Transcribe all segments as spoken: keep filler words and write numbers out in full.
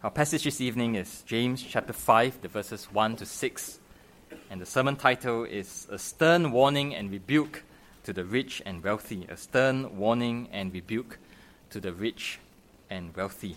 Our passage this evening is James chapter five, the verses one to six. And the sermon title is A Stern Warning and Rebuke to the Rich and Wealthy. A Stern Warning and Rebuke to the Rich and Wealthy.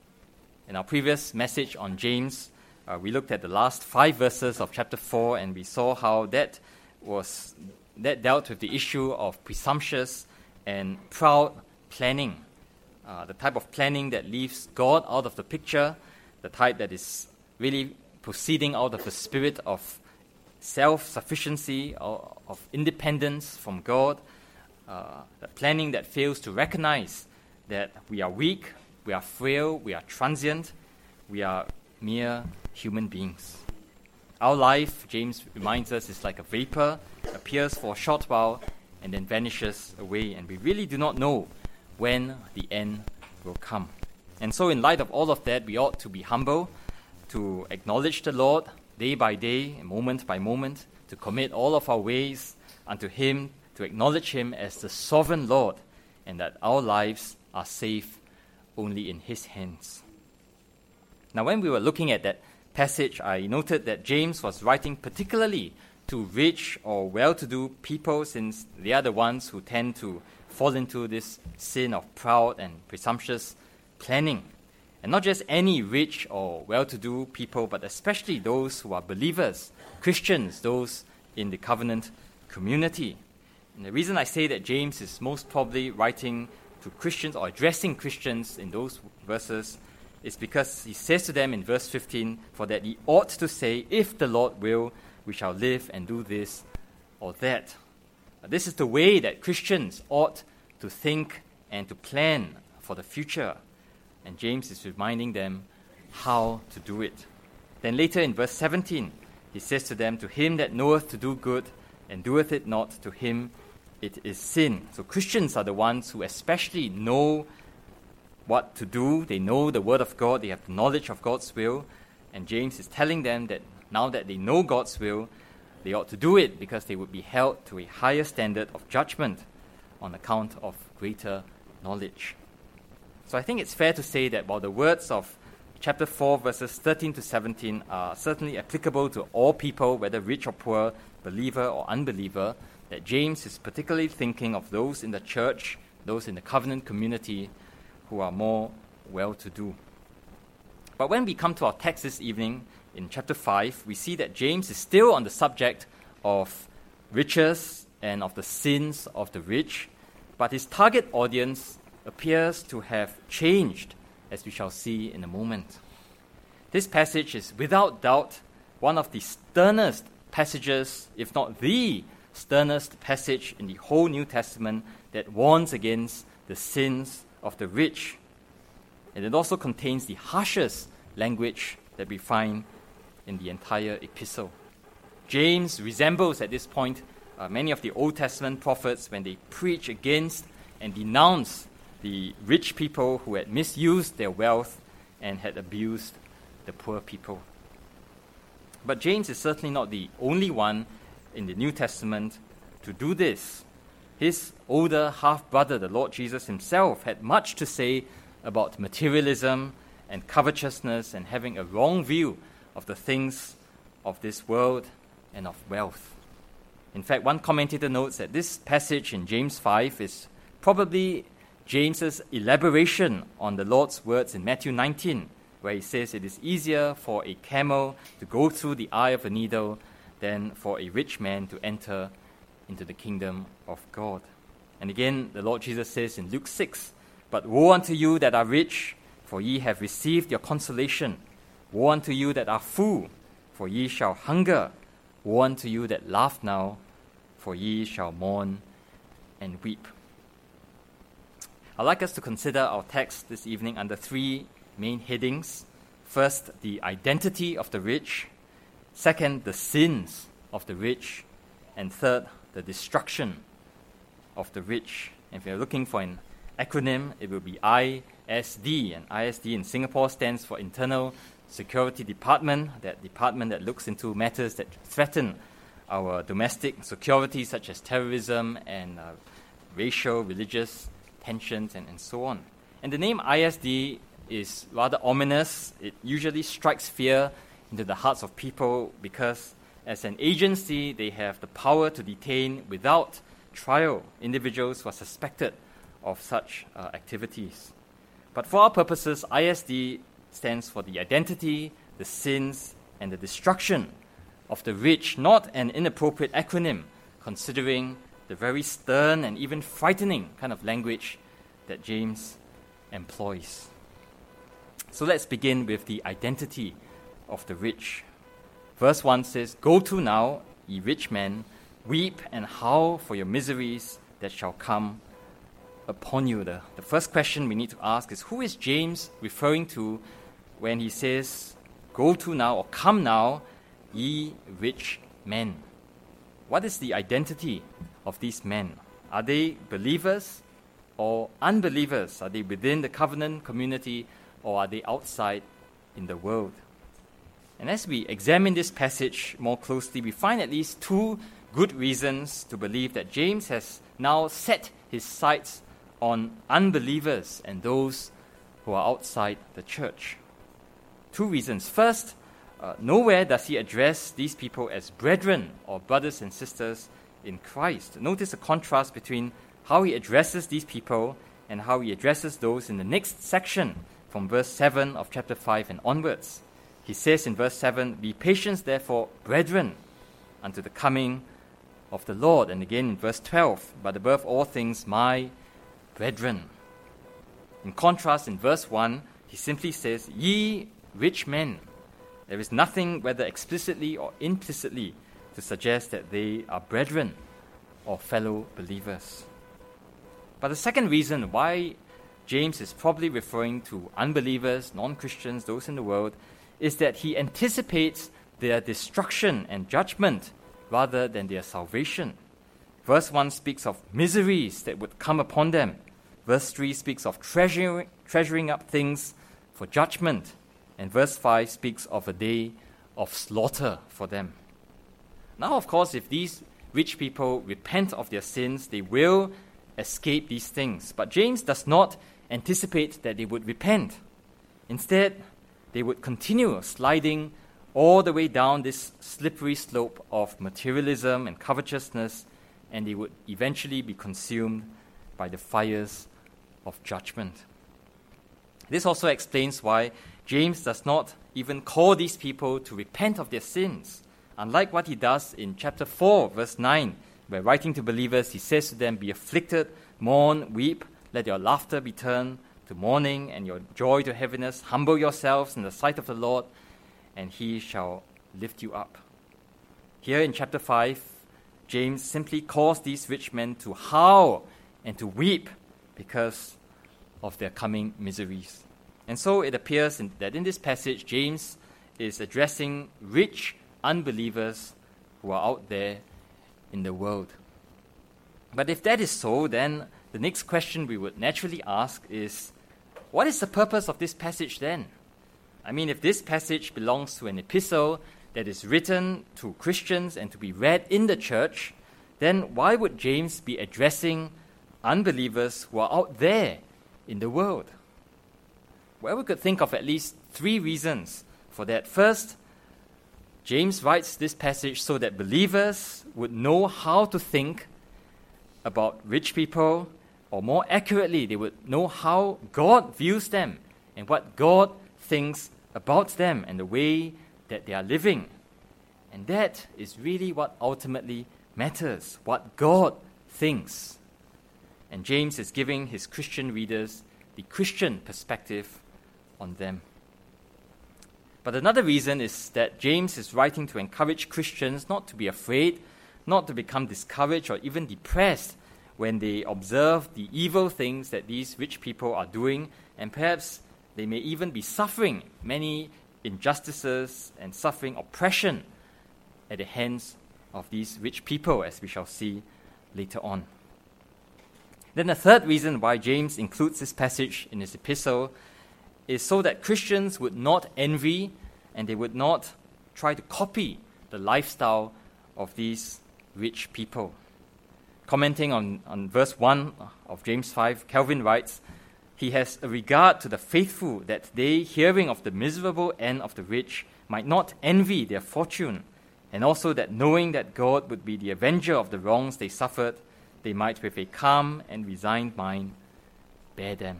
In our previous message on James, uh, we looked at the last five verses of chapter four, and we saw how that was that dealt with the issue of presumptuous and proud planning. Uh, the type of planning that leaves God out of the picture, the type that is really proceeding out of the spirit of self-sufficiency, or of independence from God, uh, the planning that fails to recognize that we are weak, we are frail, we are transient, we are mere human beings. Our life, James reminds us, is like a vapor, appears for a short while and then vanishes away, and we really do not know when the end will come. And so in light of all of that, we ought to be humble, to acknowledge the Lord day by day, moment by moment, to commit all of our ways unto Him, to acknowledge Him as the sovereign Lord, and that our lives are safe only in His hands. Now, when we were looking at that passage, I noted that James was writing particularly to rich or well-to-do people, since they are the ones who tend to fall into this sin of proud and presumptuous planning. And not just any rich or well-to-do people, but especially those who are believers, Christians, those in the covenant community. And the reason I say that James is most probably writing to Christians or addressing Christians in those verses is because he says to them in verse fifteen, "For that ye ought to say, if the Lord will, we shall live and do this or that." This is the way that Christians ought to think and to plan for the future. And James is reminding them how to do it. Then later in verse seventeen, he says to them, "To him that knoweth to do good and doeth it not, to him it is sin." So Christians are the ones who especially know what to do. They know the Word of God. They have the knowledge of God's will. And James is telling them that now that they know God's will, they ought to do it because they would be held to a higher standard of judgment on account of greater knowledge. So I think it's fair to say that while the words of chapter four, verses thirteen to seventeen are certainly applicable to all people, whether rich or poor, believer or unbeliever, that James is particularly thinking of those in the church, those in the covenant community who are more well-to-do. But when we come to our text this evening, in chapter five, we see that James is still on the subject of riches and of the sins of the rich, but his target audience appears to have changed, as we shall see in a moment. This passage is without doubt one of the sternest passages, if not the sternest passage in the whole New Testament that warns against the sins of the rich. And it also contains the harshest language that we find in the entire epistle. James resembles at this point uh, many of the Old Testament prophets when they preach against and denounce the rich people who had misused their wealth and had abused the poor people. But James is certainly not the only one in the New Testament to do this. His older half-brother, the Lord Jesus himself, had much to say about materialism and covetousness and having a wrong view of the things of this world and of wealth. In fact, one commentator notes that this passage in James five is probably James's elaboration on the Lord's words in Matthew nineteen, where he says it is easier for a camel to go through the eye of a needle than for a rich man to enter into the kingdom of God. And again, the Lord Jesus says in Luke six, "But woe unto you that are rich, for ye have received your consolation. Woe unto you that are full, for ye shall hunger. Woe unto you that laugh now, for ye shall mourn and weep." I'd like us to consider our text this evening under three main headings. First, the identity of the rich. Second, the sins of the rich. And third, the destruction of the rich. And if you're looking for an acronym, it will be I S D. And I S D in Singapore stands for Internal Security Department, that department that looks into matters that threaten our domestic security, such as terrorism and uh, racial, religious tensions, and, and so on. And the name I S D is rather ominous. It usually strikes fear into the hearts of people because as an agency, they have the power to detain without trial individuals who are suspected of such uh, activities. But for our purposes, I S D stands for the identity, the sins, and the destruction of the rich, not an inappropriate acronym, considering the very stern and even frightening kind of language that James employs. So let's begin with the identity of the rich. Verse one says, "Go to now, ye rich men, weep and howl for your miseries that shall come upon you." The, the first question we need to ask is, who is James referring to when he says, "Go to now," or "Come now, ye rich men"? What is the identity of these men? Are they believers or unbelievers? Are they within the covenant community or are they outside in the world? And as we examine this passage more closely, we find at least two good reasons to believe that James has now set his sights on unbelievers and those who are outside the church. Two reasons. First, uh, nowhere does he address these people as brethren or brothers and sisters in Christ. Notice the contrast between how he addresses these people and how he addresses those in the next section from verse seven of chapter five and onwards. He says in verse seven, "Be patient, therefore, brethren, unto the coming of the Lord." And again in verse twelve, "But above all things, my brethren." In contrast, in verse one, he simply says, "Ye rich men." There is nothing, whether explicitly or implicitly, to suggest that they are brethren or fellow believers. But the second reason why James is probably referring to unbelievers, non-Christians, those in the world, is that he anticipates their destruction and judgment rather than their salvation. Verse one speaks of miseries that would come upon them. Verse three speaks of treasuring, treasuring up things for judgment. And verse five speaks of a day of slaughter for them. Now, of course, if these rich people repent of their sins, they will escape these things. But James does not anticipate that they would repent. Instead, they would continue sliding all the way down this slippery slope of materialism and covetousness, and they would eventually be consumed by the fires of judgment. This also explains why James does not even call these people to repent of their sins, unlike what he does in chapter four, verse nine, where writing to believers, he says to them, "Be afflicted, mourn, weep, let your laughter be turned to mourning and your joy to heaviness. Humble yourselves in the sight of the Lord, and he shall lift you up." Here in chapter five, James simply calls these rich men to howl and to weep because of their coming miseries. And so it appears in, that in this passage, James is addressing rich unbelievers who are out there in the world. But if that is so, then the next question we would naturally ask is, what is the purpose of this passage then? I mean, if this passage belongs to an epistle that is written to Christians and to be read in the church, then why would James be addressing unbelievers who are out there in the world? Well, we could think of at least three reasons for that. First, James writes this passage so that believers would know how to think about rich people, or more accurately, they would know how God views them and what God thinks about them and the way that they are living. And that is really what ultimately matters, what God thinks. And James is giving his Christian readers the Christian perspective on them. But another reason is that James is writing to encourage Christians not to be afraid, not to become discouraged or even depressed when they observe the evil things that these rich people are doing, and perhaps they may even be suffering many injustices and suffering oppression at the hands of these rich people, as we shall see later on. Then the third reason why James includes this passage in his epistle is so that Christians would not envy and they would not try to copy the lifestyle of these rich people. Commenting on, on verse one of James five, Calvin writes, he has a regard to the faithful, that they, hearing of the miserable end of the rich, might not envy their fortune, and also that knowing that God would be the avenger of the wrongs they suffered, they might with a calm and resigned mind bear them.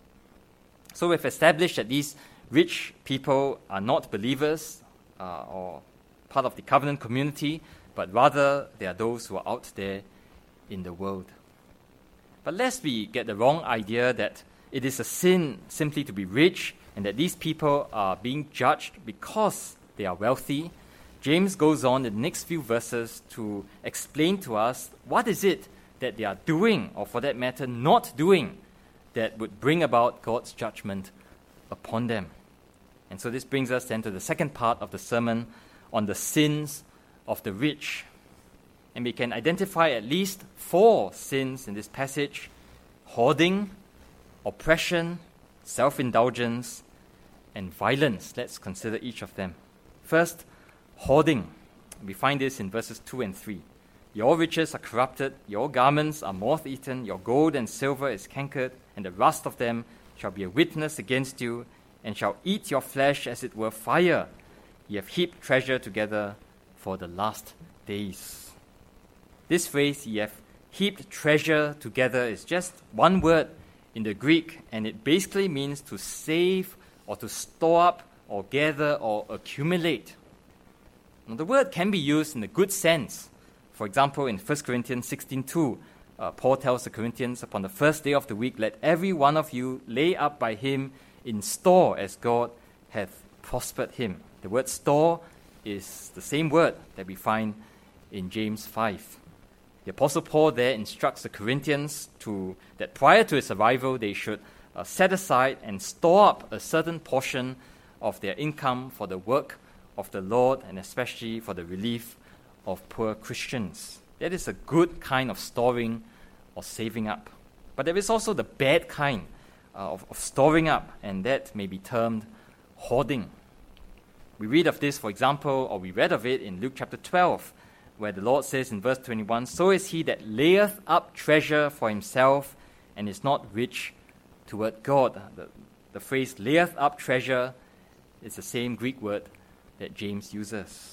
So we've established that these rich people are not believers uh, or part of the covenant community, but rather they are those who are out there in the world. But lest we get the wrong idea that it is a sin simply to be rich and that these people are being judged because they are wealthy, James goes on in the next few verses to explain to us what is it that they are doing, or for that matter, not doing, that would bring about God's judgment upon them. And so this brings us then to the second part of the sermon on the sins of the rich. And we can identify at least four sins in this passage: hoarding, oppression, self-indulgence, and violence. Let's consider each of them. First, hoarding. We find this in verses two and three. Your riches are corrupted, your garments are moth-eaten, your gold and silver is cankered, and the rust of them shall be a witness against you, and shall eat your flesh as it were fire. Ye have heaped treasure together for the last days. This phrase, ye have heaped treasure together, is just one word in the Greek, and it basically means to save or to store up or gather or accumulate. Now, the word can be used in a good sense. For example, in First Corinthians sixteen two, uh, Paul tells the Corinthians, upon the first day of the week, let every one of you lay up by him in store as God hath prospered him. The word store is the same word that we find in James five. The Apostle Paul there instructs the Corinthians to that prior to his arrival, they should uh, set aside and store up a certain portion of their income for the work of the Lord, and especially for the relief of poor Christians. That is a good kind of storing or saving up. But there is also the bad kind uh, of, of storing up, and that may be termed hoarding. We read of this, for example, or we read of it in Luke chapter twelve, where the Lord says in verse twenty-one, so is he that layeth up treasure for himself and is not rich toward God. The, the phrase layeth up treasure is the same Greek word that James uses.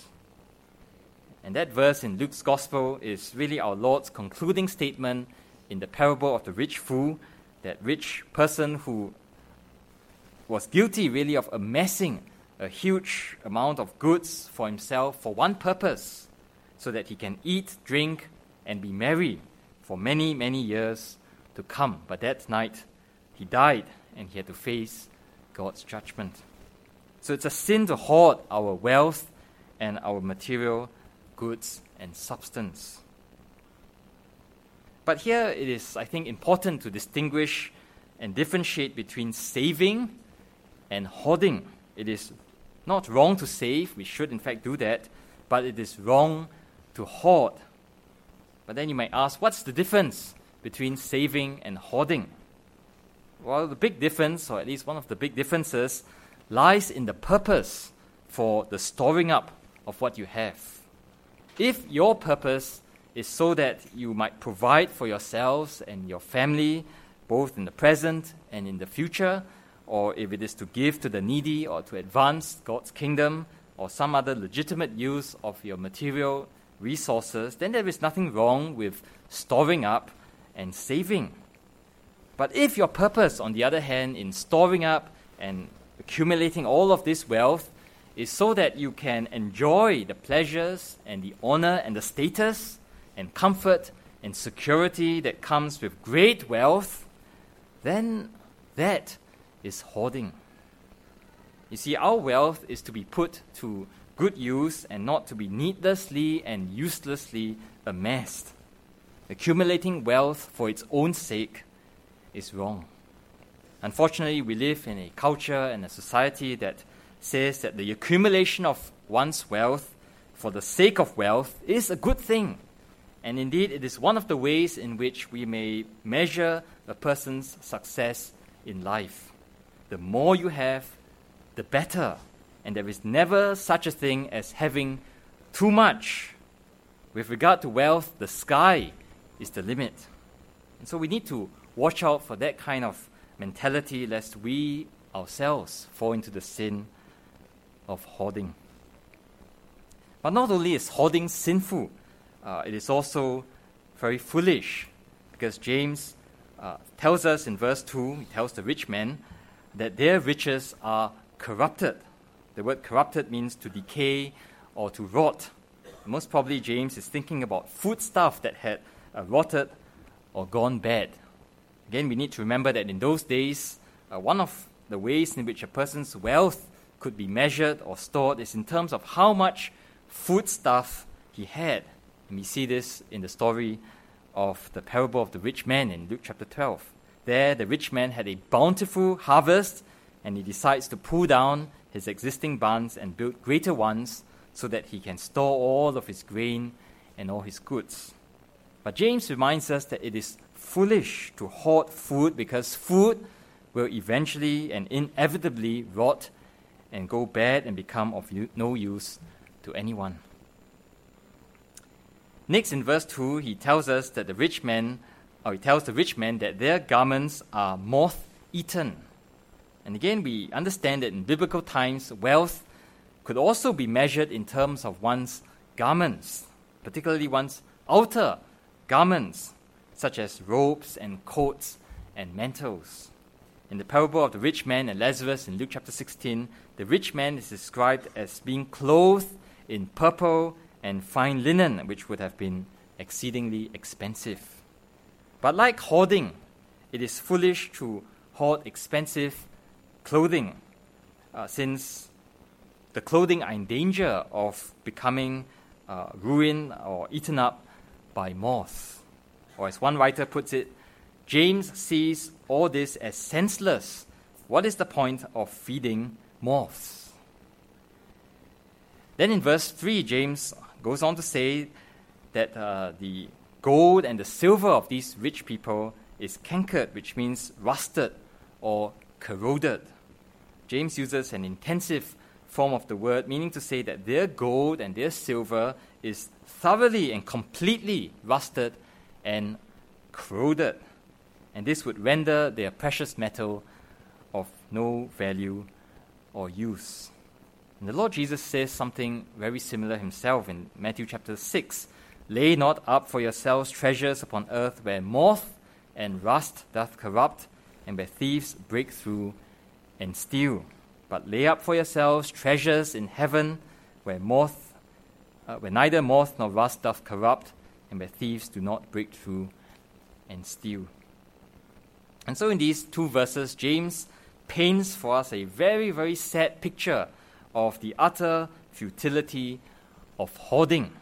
And that verse in Luke's Gospel is really our Lord's concluding statement in the parable of the rich fool, that rich person who was guilty really of amassing a huge amount of goods for himself for one purpose, so that he can eat, drink, and be merry for many, many years to come. But that night, he died, and he had to face God's judgment. So it's a sin to hoard our wealth and our material goods and substance. But here it is, I think, important to distinguish and differentiate between saving and hoarding. It is not wrong to save, we should in fact do that, but it is wrong to hoard. But then you might ask, what's the difference between saving and hoarding? Well, the big difference, or at least one of the big differences, lies in the purpose for the storing up of what you have. If your purpose is so that you might provide for yourselves and your family, both in the present and in the future, or if it is to give to the needy or to advance God's kingdom or some other legitimate use of your material resources, then there is nothing wrong with storing up and saving. But if your purpose, on the other hand, in storing up and accumulating all of this wealth is so that you can enjoy the pleasures and the honor and the status and comfort and security that comes with great wealth, then that is hoarding. You see, our wealth is to be put to good use and not to be needlessly and uselessly amassed. Accumulating wealth for its own sake is wrong. Unfortunately, we live in a culture and a society that says that the accumulation of one's wealth for the sake of wealth is a good thing. And indeed, it is one of the ways in which we may measure a person's success in life. The more you have, the better. And there is never such a thing as having too much. With regard to wealth, the sky is the limit. And so we need to watch out for that kind of mentality lest we ourselves fall into the sin of hoarding. But not only is hoarding sinful, uh, it is also very foolish, because James uh, tells us in verse two, he tells the rich men that their riches are corrupted. The word corrupted means to decay or to rot. Most probably James is thinking about foodstuff that had uh, rotted or gone bad. Again, we need to remember that in those days, uh, one of the ways in which a person's wealth could be measured or stored is in terms of how much foodstuff he had. And we see this in the story of the parable of the rich man in Luke chapter twelve. There, the rich man had a bountiful harvest, and he decides to pull down his existing barns and build greater ones so that he can store all of his grain and all his goods. But James reminds us that it is foolish to hoard food, because food will eventually and inevitably rot and go bad and become of u- no use to anyone. Next, in verse two, he tells us that the rich man, or he tells the rich man that their garments are moth-eaten. And again, we understand that in biblical times, wealth could also be measured in terms of one's garments, particularly one's outer garments, such as robes and coats and mantles. In the parable of the rich man and Lazarus in Luke chapter sixteen, the rich man is described as being clothed in purple and fine linen, which would have been exceedingly expensive. But like hoarding, it is foolish to hoard expensive clothing, uh, since the clothing are in danger of becoming uh, ruined or eaten up by moths. Or as one writer puts it, James sees all this as senseless. What is the point of feeding moths? Then in verse three, James goes on to say that uh, the gold and the silver of these rich people is cankered, which means rusted or corroded. James uses an intensive form of the word, meaning to say that their gold and their silver is thoroughly and completely rusted and corroded. And this would render their precious metal of no value or use. And the Lord Jesus says something very similar himself in Matthew chapter six. Lay not up for yourselves treasures upon earth, where moth and rust doth corrupt, and where thieves break through and steal. But lay up for yourselves treasures in heaven, where moth, uh, where neither moth nor rust doth corrupt, and where thieves do not break through and steal. And so in these two verses, James paints for us a very, very sad picture of the utter futility of hoarding.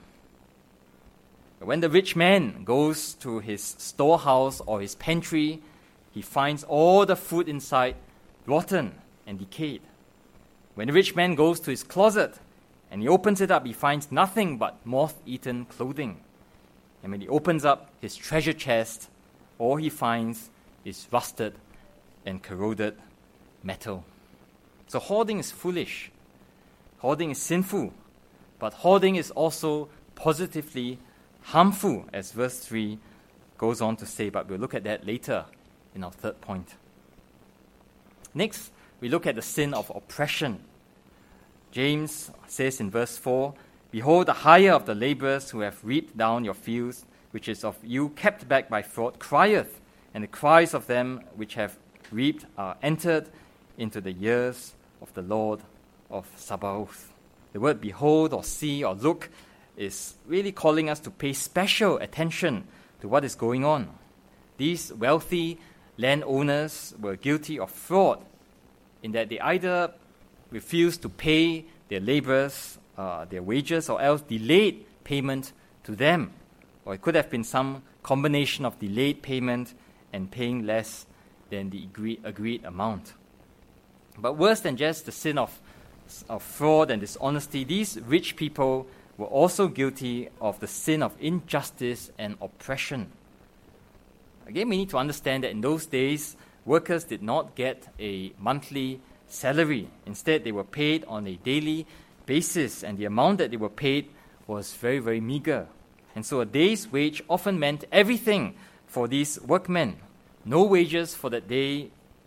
When the rich man goes to his storehouse or his pantry, he finds all the food inside rotten and decayed. When the rich man goes to his closet and he opens it up, he finds nothing but moth-eaten clothing. And when he opens up his treasure chest, all he finds is rusted and corroded metal. So hoarding is foolish. Hoarding is sinful. But hoarding is also positively harmful, as verse three goes on to say, but we'll look at that later in our third point. Next, we look at the sin of oppression. James says in verse four, Behold, the hire of the laborers who have reaped down your fields, which is of you kept back by fraud, crieth, and the cries of them which have reaped are entered into the ears of the Lord of Sabaoth. The word behold or see or look is really calling us to pay special attention to what is going on. These wealthy landowners were guilty of fraud in that they either refused to pay their laborers uh, their wages, or else delayed payment to them. Or it could have been some combination of delayed payment and paying less than the agreed, agreed amount. But worse than just the sin of, of fraud and dishonesty, these rich people were also guilty of the sin of injustice and oppression. Again, we need to understand that in those days, workers did not get a monthly salary. Instead, they were paid on a daily basis, and the amount that they were paid was very, very meager. And so a day's wage often meant everything for these workmen. No wages for that day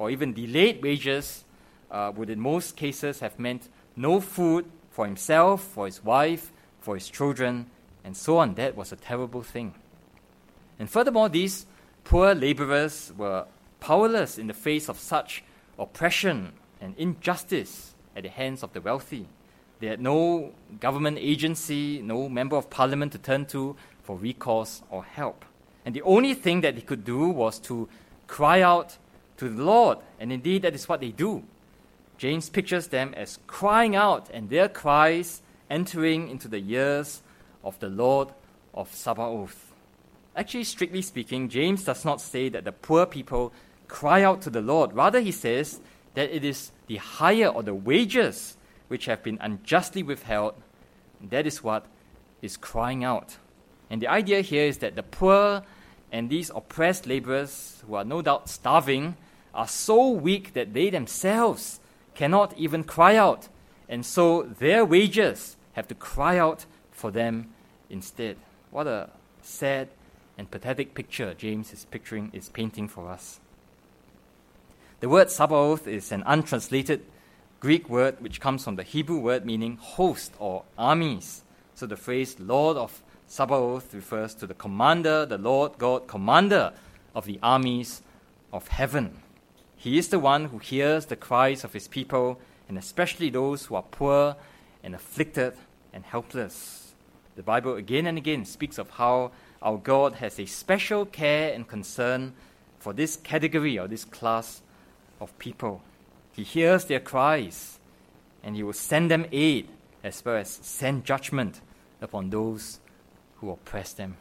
or even delayed wages uh, would in most cases have meant no food for himself, for his wife, for his children, and so on. That was a terrible thing. And furthermore, these poor laborers were powerless in the face of such oppression and injustice at the hands of the wealthy. They had no government agency, no member of parliament to turn to for recourse or help. And the only thing that they could do was to cry out to the Lord. And indeed, that is what they do. James pictures them as crying out, and their cries entering into the ears of the Lord of Sabaoth. Actually, strictly speaking, James does not say that the poor people cry out to the Lord. Rather, he says that it is the hire or the wages which have been unjustly withheld. That is what is crying out. And the idea here is that the poor and these oppressed laborers, who are no doubt starving, are so weak that they themselves cannot even cry out. And so their wages have to cry out for them instead. What a sad and pathetic picture James is picturing, is painting for us. The word Sabaoth is an untranslated Greek word which comes from the Hebrew word meaning host or armies. So the phrase Lord of Sabaoth refers to the commander, the Lord God, commander of the armies of heaven. He is the one who hears the cries of his people, and especially those who are poor and afflicted and helpless. The Bible again and again speaks of how our God has a special care and concern for this category or this class of people. He hears their cries, and he will send them aid as well as send judgment upon those who oppress them.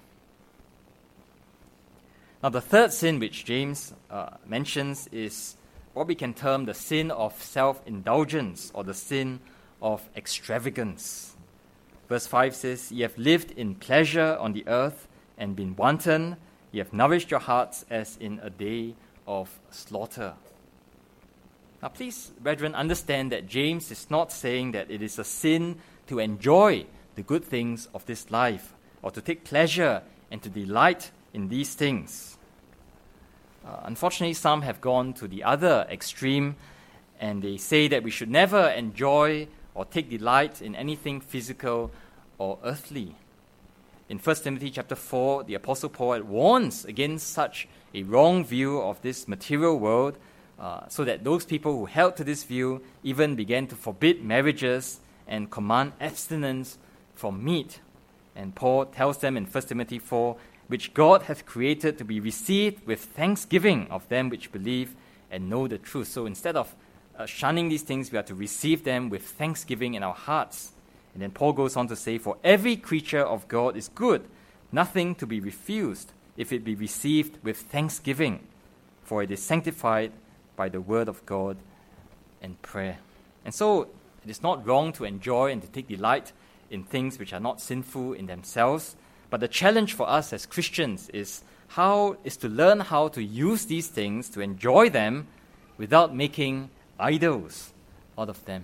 Now, the third sin which James uh, mentions is what we can term the sin of self-indulgence or the sin of extravagance. Verse five says, "Ye have lived in pleasure on the earth and been wanton. Ye have nourished your hearts as in a day of slaughter." Now, please, brethren, understand that James is not saying that it is a sin to enjoy the good things of this life or to take pleasure and to delight in these things. Uh, unfortunately, some have gone to the other extreme, and they say that we should never enjoy or take delight in anything physical or earthly. In First Timothy chapter four, the Apostle Paul warns against such a wrong view of this material world, uh, so that those people who held to this view even began to forbid marriages and command abstinence from meat. And Paul tells them in First Timothy four, "Which God hath created to be received with thanksgiving of them which believe and know the truth." So instead of uh, shunning these things, we are to receive them with thanksgiving in our hearts. And then Paul goes on to say, "For every creature of God is good, nothing to be refused, if it be received with thanksgiving, for it is sanctified by the word of God and prayer." And so it is not wrong to enjoy and to take delight in things which are not sinful in themselves. But the challenge for us as Christians is how is to learn how to use these things, to enjoy them, without making idols out of them.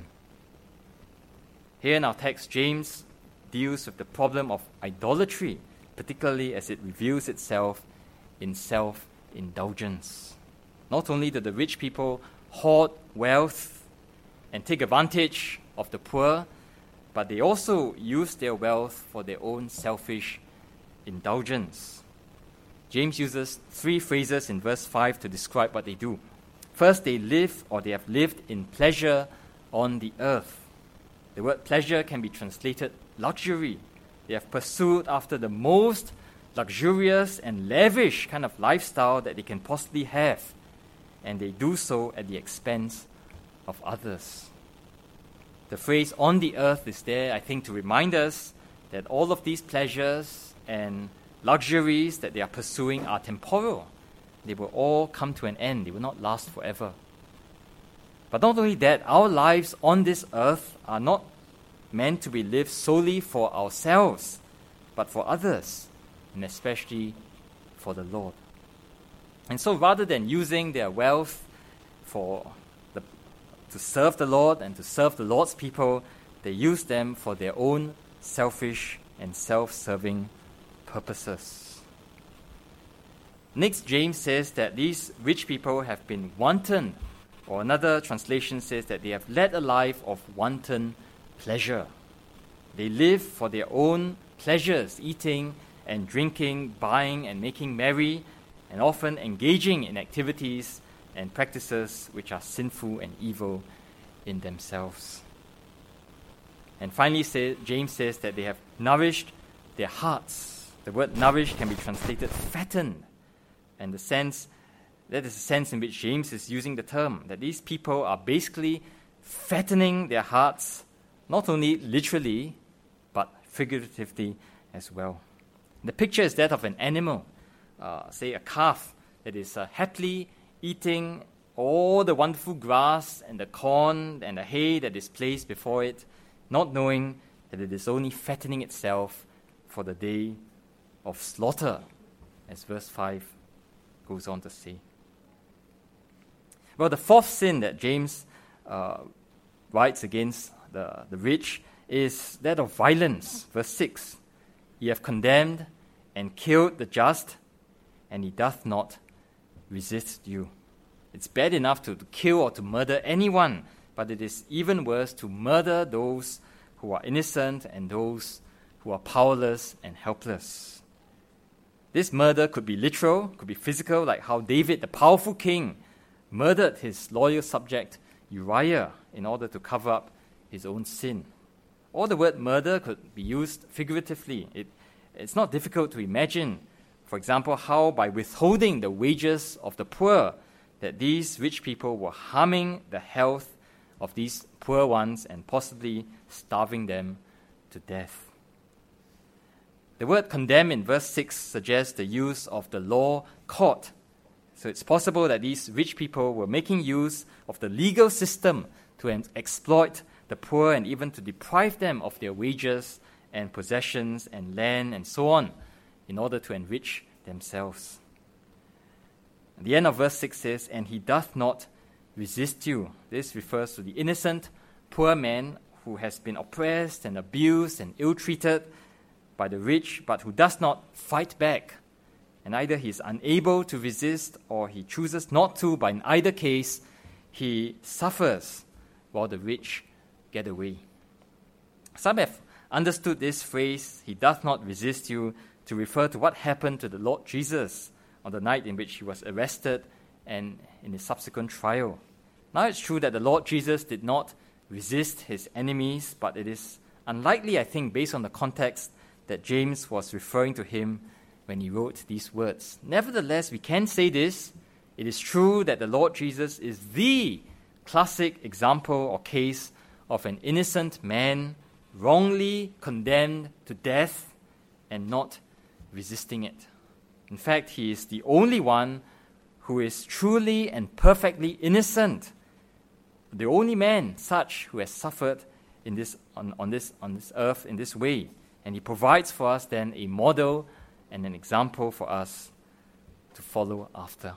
Here in our text, James deals with the problem of idolatry, particularly as it reveals itself in self-indulgence. Not only do the rich people hoard wealth and take advantage of the poor, but they also use their wealth for their own selfish indulgence. James uses three phrases in verse five to describe what they do. First, they live or they have lived in pleasure on the earth. The word pleasure can be translated luxury. They have pursued after the most luxurious and lavish kind of lifestyle that they can possibly have, and they do so at the expense of others. The phrase "on the earth" is there, I think, to remind us that all of these pleasures and luxuries that they are pursuing are temporal. They will all come to an end. They will not last forever. But not only that, our lives on this earth are not meant to be lived solely for ourselves, but for others, and especially for the Lord. And so rather than using their wealth for the, to serve the Lord and to serve the Lord's people, they use them for their own selfish and self-serving purposes. Next, James says that these rich people have been wanton Or another translation says that they have led a life of wanton pleasure. They live for their own pleasures, eating and drinking, buying and making merry, and often engaging in activities and practices which are sinful and evil in themselves. And finally, say, James says that they have nourished their hearts. The word nourished can be translated fattened. And the sense, that is the sense in which James is using the term, that these people are basically fattening their hearts, not only literally, but figuratively as well. The picture is that of an animal, uh, say a calf, that is uh, happily eating all the wonderful grass and the corn and the hay that is placed before it, not knowing that it is only fattening itself for the day of slaughter, as verse five goes on to say. Well, the fourth sin that James uh, writes against the, the rich is that of violence. Verse six, "Ye have condemned and killed the just, and he doth not resist you." It's bad enough to, to kill or to murder anyone, but it is even worse to murder those who are innocent and those who are powerless and helpless. This murder could be literal, could be physical, like how David, the powerful king, murdered his loyal subject Uriah in order to cover up his own sin. Or the word murder could be used figuratively. It, it's not difficult to imagine, for example, how by withholding the wages of the poor, that these rich people were harming the health of these poor ones and possibly starving them to death. The word condemn in verse six suggests the use of the law court. So it's possible that these rich people were making use of the legal system to en- exploit the poor and even to deprive them of their wages and possessions and land and so on in order to enrich themselves. The end of verse six says, "And he doth not resist you." This refers to the innocent poor man who has been oppressed and abused and ill-treated by the rich, but who does not fight back. And either he is unable to resist or he chooses not to, but in either case, he suffers while the rich get away. Some have understood this phrase, "he doth not resist you," to refer to what happened to the Lord Jesus on the night in which he was arrested and in his subsequent trial. Now it's true that the Lord Jesus did not resist his enemies, but it is unlikely, I think, based on the context, that James was referring to him when he wrote these words. Nevertheless, we can say this: it is true that the Lord Jesus is the classic example or case of an innocent man wrongly condemned to death and not resisting it. In fact, he is the only one who is truly and perfectly innocent, the only man such who has suffered in this on, on this on this earth in this way. And he provides for us then a model and an example for us to follow after.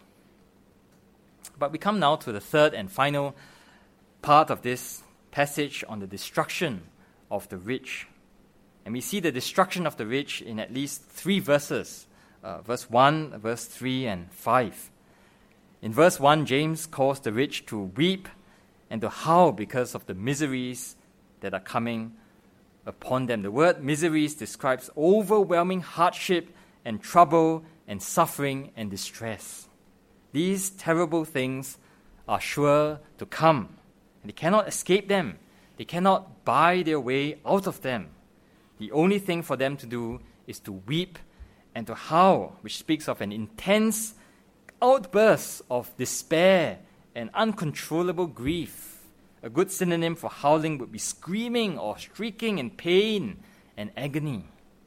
But we come now to the third and final part of this passage on the destruction of the rich. And we see the destruction of the rich in at least three verses. Uh, verse one, verse three, and five. In verse one, James calls the rich to weep and to howl because of the miseries that are coming upon them. The word miseries describes overwhelming hardship and trouble and suffering and distress. These terrible things are sure to come, and they cannot escape them. They cannot buy their way out of them. The only thing for them to do is to weep and to howl, which speaks of an intense outburst of despair and uncontrollable grief. A good synonym for howling would be screaming or shrieking in pain and agony.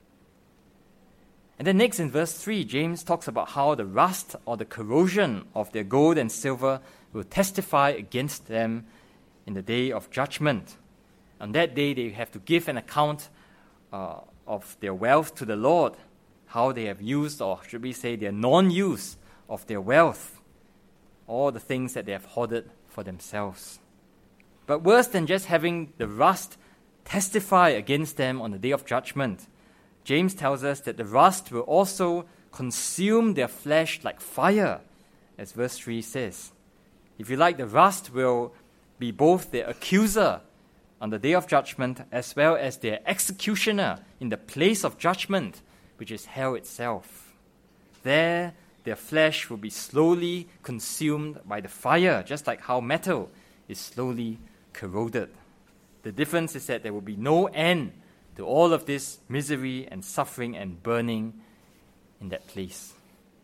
And then next in verse three, James talks about how the rust or the corrosion of their gold and silver will testify against them in the day of judgment. On that day, they have to give an account uh, of their wealth to the Lord, how they have used, or should we say, their non-use of their wealth, all the things that they have hoarded for themselves. But worse than just having the rust testify against them on the day of judgment, James tells us that the rust will also consume their flesh like fire, as verse three says. If you like, the rust will be both their accuser on the day of judgment as well as their executioner in the place of judgment, which is hell itself. There, their flesh will be slowly consumed by the fire, just like how metal is slowly corroded. The difference is that there will be no end to all of this misery and suffering and burning in that place.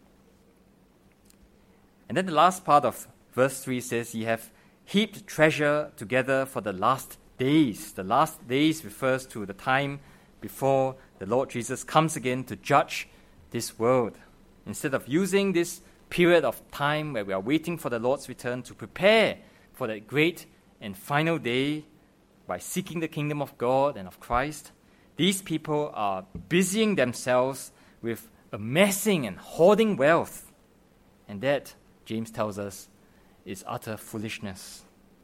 And then the last part of verse three says, "Ye have heaped treasure together for the last days." The last days refers to the time before the Lord Jesus comes again to judge this world. Instead of using this period of time where we are waiting for the Lord's return to prepare for that great and final day by seeking the kingdom of God and of Christ, these people are busying themselves with amassing and hoarding wealth. And that, James tells us, is utter foolishness.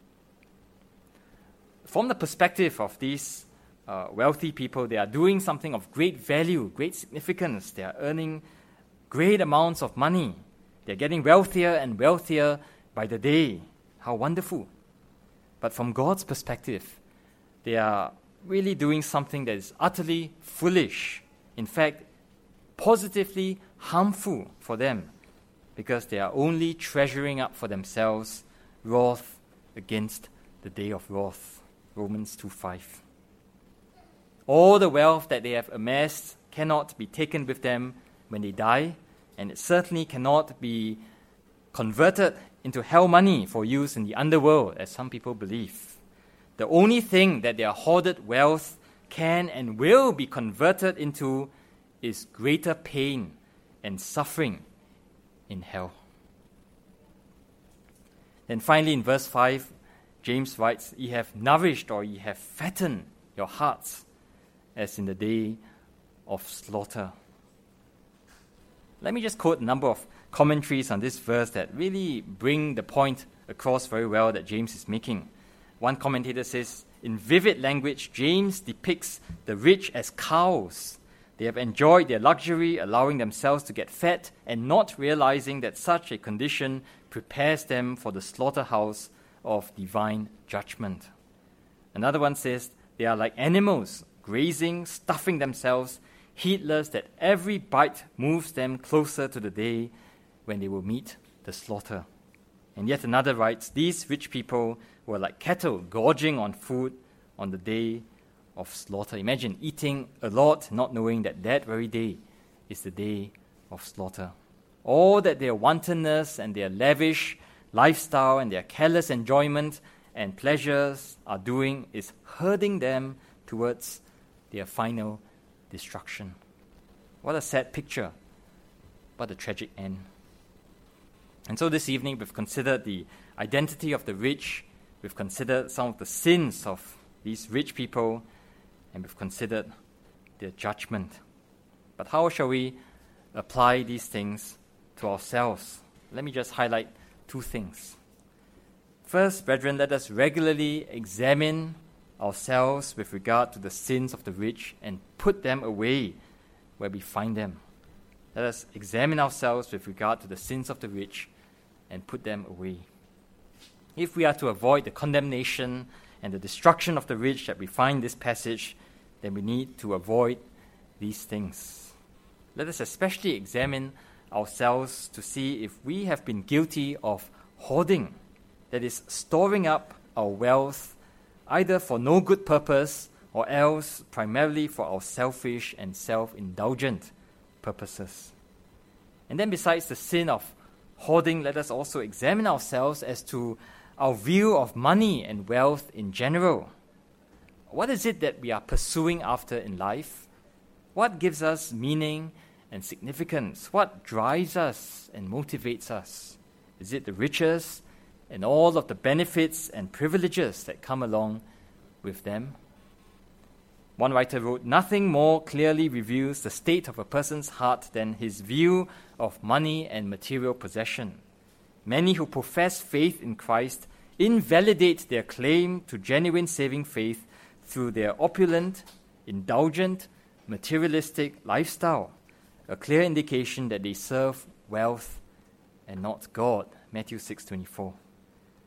From the perspective of these uh, wealthy people, they are doing something of great value, great significance. They are earning great amounts of money. They're getting wealthier and wealthier by the day. How wonderful. But from God's perspective, they are really doing something that is utterly foolish. In fact, positively harmful for them, because they are only treasuring up for themselves wrath against the day of wrath. Romans two five. All the wealth that they have amassed cannot be taken with them when they die, and it certainly cannot be converted into hell money for use in the underworld, as some people believe. The only thing that their hoarded wealth can and will be converted into is greater pain and suffering in hell. Then finally in verse five, James writes, "Ye have nourished or ye have fattened your hearts as in the day of slaughter." Let me just quote a number of commentaries on this verse that really bring the point across very well that James is making. One commentator says, in vivid language, James depicts the rich as cows. They have enjoyed their luxury, allowing themselves to get fat and not realizing that such a condition prepares them for the slaughterhouse of divine judgment. Another one says, they are like animals, grazing, stuffing themselves, heedless that every bite moves them closer to the day when they will meet the slaughter. And yet another writes, these rich people were like cattle gorging on food on the day of slaughter. Imagine eating a lot, not knowing that that very day is the day of slaughter. All that their wantonness and their lavish lifestyle and their careless enjoyment and pleasures are doing is herding them towards their final destruction. What a sad picture. What a tragic end. And so this evening we've considered the identity of the rich, we've considered some of the sins of these rich people, and we've considered their judgment. But how shall we apply these things to ourselves? Let me just highlight two things. First, brethren, let us regularly examine ourselves with regard to the sins of the rich and put them away where we find them. Let us examine ourselves with regard to the sins of the rich and put them away. If we are to avoid the condemnation and the destruction of the rich that we find in this passage, then we need to avoid these things. Let us especially examine ourselves to see if we have been guilty of hoarding, that is, storing up our wealth either for no good purpose or else primarily for our selfish and self-indulgent purposes. And then besides the sin of hoarding, let us also examine ourselves as to our view of money and wealth in general. What is it that we are pursuing after in life? What gives us meaning and significance? What drives us and motivates us? Is it the riches and all of the benefits and privileges that come along with them? One writer wrote, nothing more clearly reveals the state of a person's heart than his view of money and material possession. Many who profess faith in Christ invalidate their claim to genuine saving faith through their opulent, indulgent, materialistic lifestyle, a clear indication that they serve wealth and not God. Matthew six twenty-four.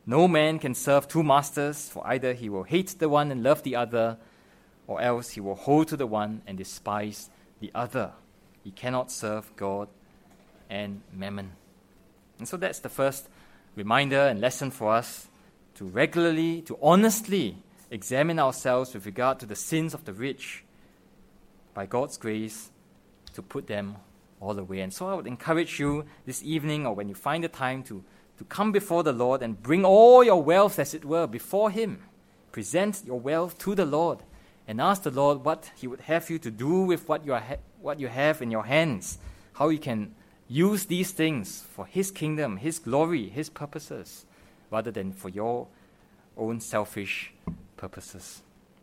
No man can serve two masters, for either he will hate the one and love the other, or else he will hold to the one and despise the other. He cannot serve God and mammon. And so that's the first reminder and lesson for us, to regularly, to honestly examine ourselves with regard to the sins of the rich, by God's grace, to put them all away. And so I would encourage you this evening, or when you find the time, to, to come before the Lord and bring all your wealth, as it were, before Him. Present your wealth to the Lord and ask the Lord what He would have you to do with what you, are ha- what you have in your hands, how you can use these things for His kingdom, His glory, His purposes, rather than for your own selfish purposes.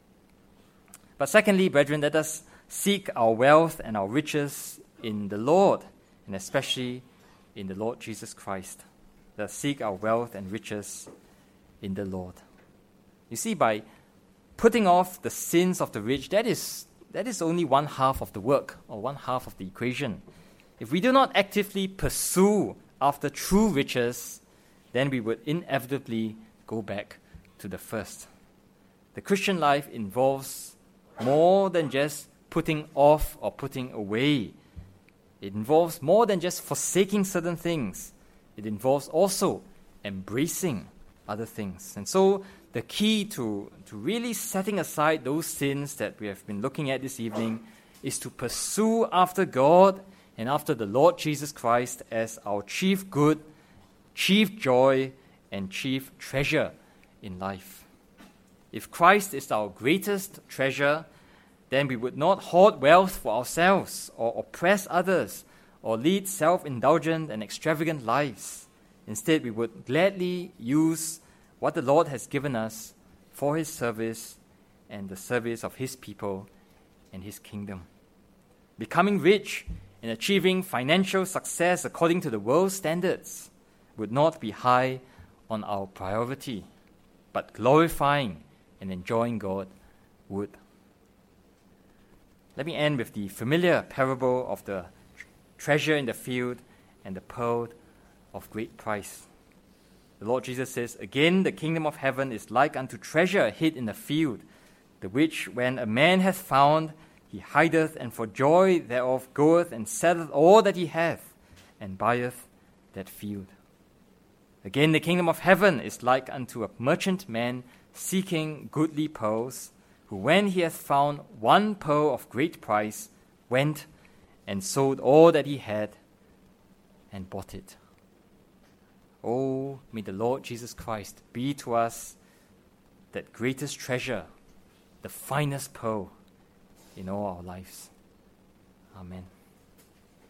But secondly, brethren, let us seek our wealth and our riches in the Lord, and especially in the Lord Jesus Christ. Let us seek our wealth and riches in the Lord. You see, by putting off the sins of the rich, that is, that is only one half of the work, or one half of the equation. If we do not actively pursue after true riches, then we would inevitably go back to the first. The Christian life involves more than just putting off or putting away. It involves more than just forsaking certain things. It involves also embracing other things. And so the key to, to really setting aside those sins that we have been looking at this evening is to pursue after God and after the Lord Jesus Christ as our chief good, chief joy, and chief treasure in life. If Christ is our greatest treasure, then we would not hoard wealth for ourselves or oppress others or lead self-indulgent and extravagant lives. Instead, we would gladly use what the Lord has given us for His service and the service of His people and His kingdom. Becoming rich and achieving financial success according to the world's standards would not be high on our priority, but glorifying and enjoying God would. Let me end with the familiar parable of the treasure in the field and the pearl of great price. The Lord Jesus says, "Again, the kingdom of heaven is like unto treasure hid in a field, the which when a man hath found, he hideth, and for joy thereof goeth and selleth all that he hath, and buyeth that field. Again, the kingdom of heaven is like unto a merchant man seeking goodly pearls, who when he hath found one pearl of great price, went and sold all that he had, and bought it." Oh, may the Lord Jesus Christ be to us that greatest treasure, the finest pearl in all our lives. Amen.